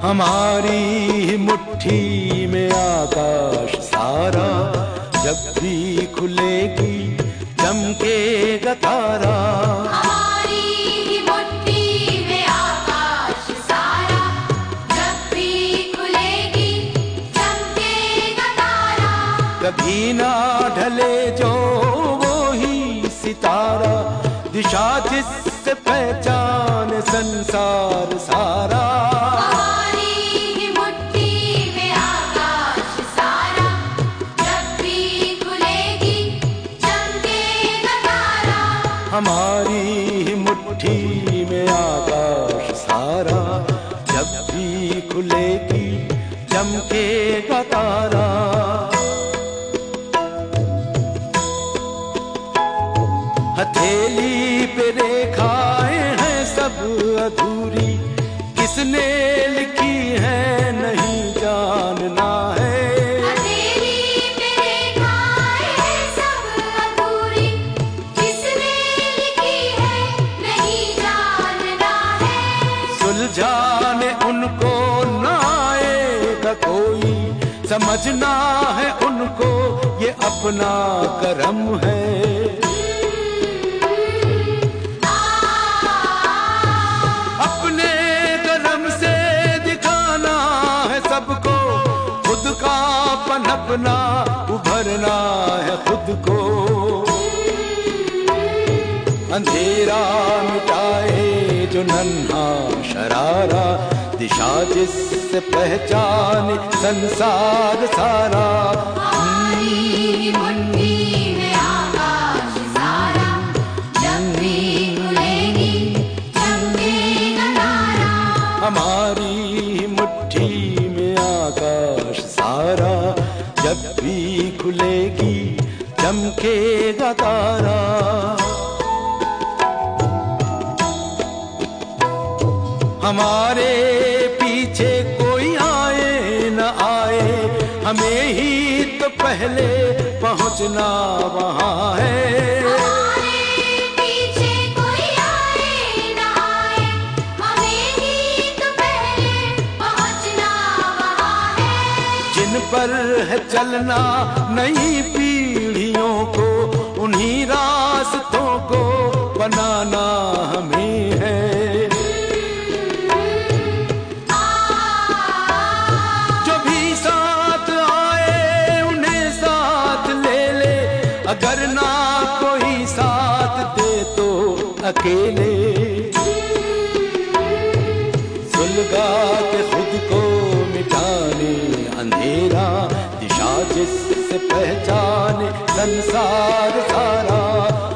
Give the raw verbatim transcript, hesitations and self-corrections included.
हमारी मुट्ठी में आकाश सारा, जब भी खुलेगी चमकेगा तारा। हमारी मुट्ठी में आकाश सारा, जब भी खुलेगी चमकेगा तारा। कभी ना ढले जो वो ही सितारा, दिशा जिससे पहचान संसार सारा। हमारी मुट्ठी में आकाश सारा, जब भी खुलेगी चमकेगा तारा। हमारी मुट्ठी में आकाश सारा, जब भी खुलेगी चमकेगा तारा। हथेली पे रेखाएं हैं सब अधूरी, किसने लिखी है नहीं जानना है। हथेली पे रेखाएं हैं सब अधूरी, किसने लिखी है नहीं जानना है। सुलझाने उनको न आएगा कोई, समझना है उनको ये अपना करम है। अपने करम से दिखाना है सबको, खुद का पनपना उभरना है खुद को। अंधेरा मिटाए जो नन्हा शरारा, दिशा जिससे पहचान संसार सारा। हमारी मुट्ठी में आकाश सारा, जब भी खुलेगी चमकेगा तारा। हमारी मुट्ठी में आकाश सारा, जब भी खुलेगी चमकेगा तारा। हमारे पीछे कोई आए न आए, हमें ही तो पहले पहुंचना वहां है। हमारे पीछे कोई आए न आए, हमें ही तो पहले पहुंचना वहां है। जिन पर है चलना नई पीढ़ियों को, उन्हीं रास्तों को बनाना हमें है। अगर ना कोई साथ दे तो अकेले, सुलगा के खुद को मिटाने अंधेरा, दिशा जिससे पहचाने संसार सारा।